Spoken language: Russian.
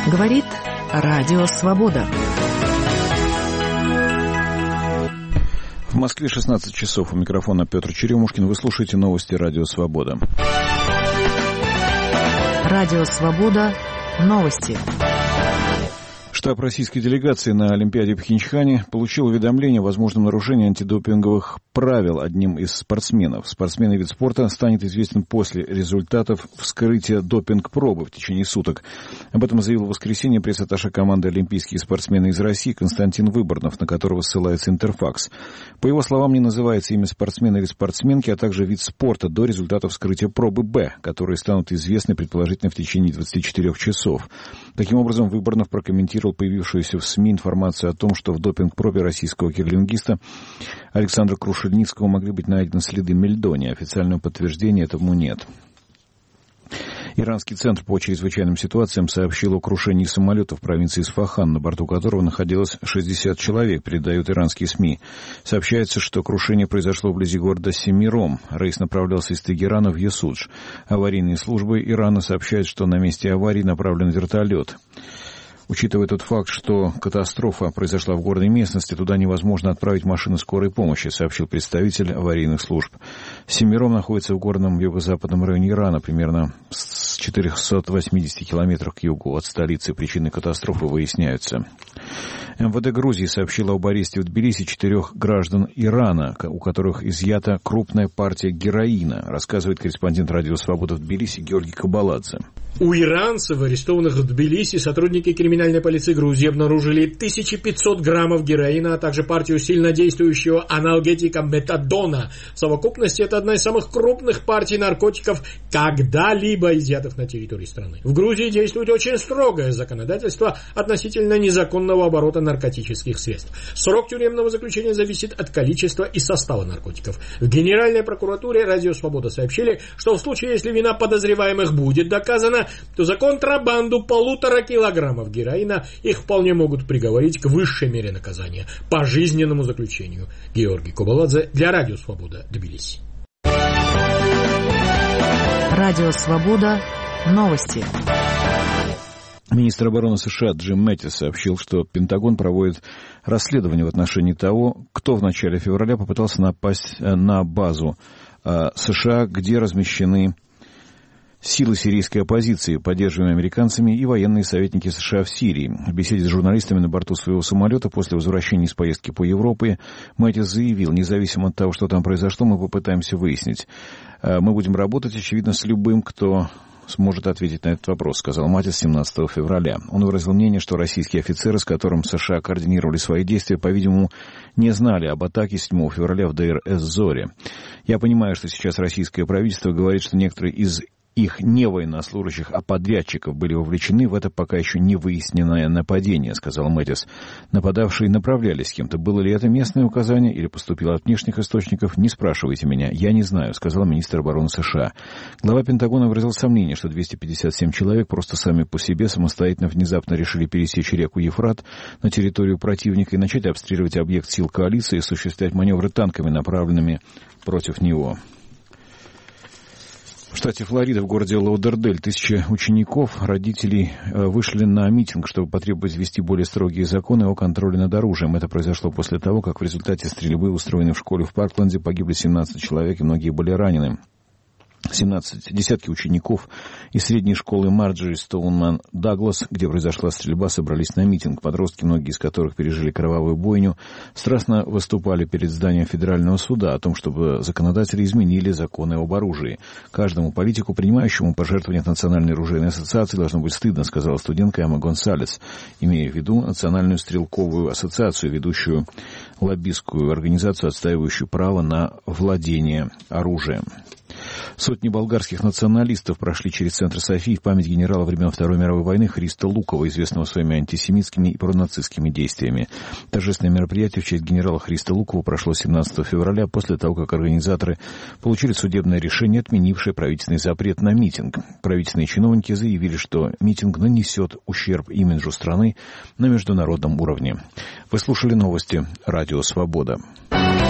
Говорит Радио Свобода. В Москве 16 часов. У микрофона Петр Черемушкин. Вы слушаете новости Радио Свобода. Радио Свобода. Новости. Штаб российской делегации на Олимпиаде в Пхенчхане получил уведомление о возможном нарушении антидопинговых правил одним из спортсменов. Спортсменный вид спорта станет известен после результатов вскрытия допинг-пробы в течение суток. Об этом заявил в воскресенье пресс-атташе команды «Олимпийские спортсмены из России» Константин Выборнов, на которого ссылается Интерфакс. По его словам, не называется имя спортсмена или спортсменки, а также вид спорта до результатов вскрытия пробы «Б», которые станут известны предположительно в течение 24 часов. Таким образом, Выборнов прокомментировал появившуюся в СМИ информацию о том, что в допинг-пробе российского кирлингиста Александра Крушельницкого могли быть найдены следы мельдония. Официального подтверждения этому нет. Иранский центр по чрезвычайным ситуациям сообщил о крушении самолета в провинции Исфахан, на борту которого находилось 60 человек, передают иранские СМИ. Сообщается, что крушение произошло вблизи города Семиром. Рейс направлялся из Тегерана в Ясудж. Аварийные службы Ирана сообщают, что на месте аварии направлен вертолет. Учитывая тот факт, что катастрофа произошла в горной местности, туда невозможно отправить машины скорой помощи, сообщил представитель аварийных служб. Семиром находится в горном юго-западном районе Ирана, примерно с 480 километров к югу от столицы. Причины катастрофы выясняются. МВД Грузии сообщило об аресте в Тбилиси 4 граждан Ирана, у которых изъята крупная партия героина, рассказывает корреспондент Радио Свобода в Тбилиси Георгий Кабаладзе. У иранцев, арестованных в Тбилиси, сотрудники криминальной полиции Грузии обнаружили 1500 граммов героина, а также партию сильнодействующего аналгетика метадона. В совокупности это одна из самых крупных партий наркотиков, когда-либо изъятых на территории страны. В Грузии действует очень строгое законодательство относительно незаконного оборота наркотических средств. Срок тюремного заключения зависит от количества и состава наркотиков. В Генеральной прокуратуре Радио Свобода сообщили, что в случае, если вина подозреваемых будет доказана, то за контрабанду 1,5 килограммов героина их вполне могут приговорить к высшей мере наказания – пожизненному заключению. Георгий Кабаладзе для Радио Свобода, Тбилиси. Радио Свобода. Новости. Министр обороны США Джим Мэттис сообщил, что Пентагон проводит расследование в отношении того, кто в начале февраля попытался напасть на базу США, где размещены силы сирийской оппозиции, поддерживаемые американцами, и военные советники США в Сирии. В беседе с журналистами на борту своего самолета после возвращения из поездки по Европе Мэттис заявил, независимо от того, что там произошло, мы попытаемся выяснить. Мы будем работать, очевидно, с любым, кто сможет ответить на этот вопрос, сказал Мэттис 17 февраля. Он выразил мнение, что российские офицеры, с которым США координировали свои действия, по-видимому, не знали об атаке 7 февраля в Дейр-эз-Зоре. Я понимаю, что сейчас российское правительство говорит, что некоторые из их не военнослужащих, а подрядчиков были вовлечены в это пока еще не выясненное нападение, сказал Мэттис. Нападавшие направлялись с кем-то. Было ли это местное указание или поступило от внешних источников? Не спрашивайте меня. Я не знаю, сказал министр обороны США. Глава Пентагона выразил сомнение, что 257 человек просто сами по себе самостоятельно внезапно решили пересечь реку Ефрат на территорию противника и начать обстреливать объект сил коалиции и осуществлять маневры танками, направленными против него. В штате Флорида, в городе Лаудердель, 1000 учеников, родителей вышли на митинг, чтобы потребовать ввести более строгие законы о контроле над оружием. Это произошло после того, как в результате стрельбы, устроенной в школе в Паркленде, погибли 17 человек и многие были ранены. Десятки учеников из средней школы Марджори Стоунман Даглас, где произошла стрельба, собрались на митинг. Подростки, многие из которых пережили кровавую бойню, страстно выступали перед зданием федерального суда о том, чтобы законодатели изменили законы об оружии. Каждому политику, принимающему пожертвования от Национальной оружейной ассоциации, должно быть стыдно, сказала студентка Эмма Гонсалес, имея в виду Национальную стрелковую ассоциацию, ведущую лоббистскую организацию, отстаивающую право на владение оружием. Сотни болгарских националистов прошли через центр Софии в память генерала времен Второй мировой войны Христа Лукова, известного своими антисемитскими и пронацистскими действиями. Торжественное мероприятие в честь генерала Христа Лукова прошло 17 февраля после того, как организаторы получили судебное решение, отменившее правительственный запрет на митинг. Правительственные чиновники заявили, что митинг нанесет ущерб имиджу страны на международном уровне. Вы слушали новости Радио Свобода.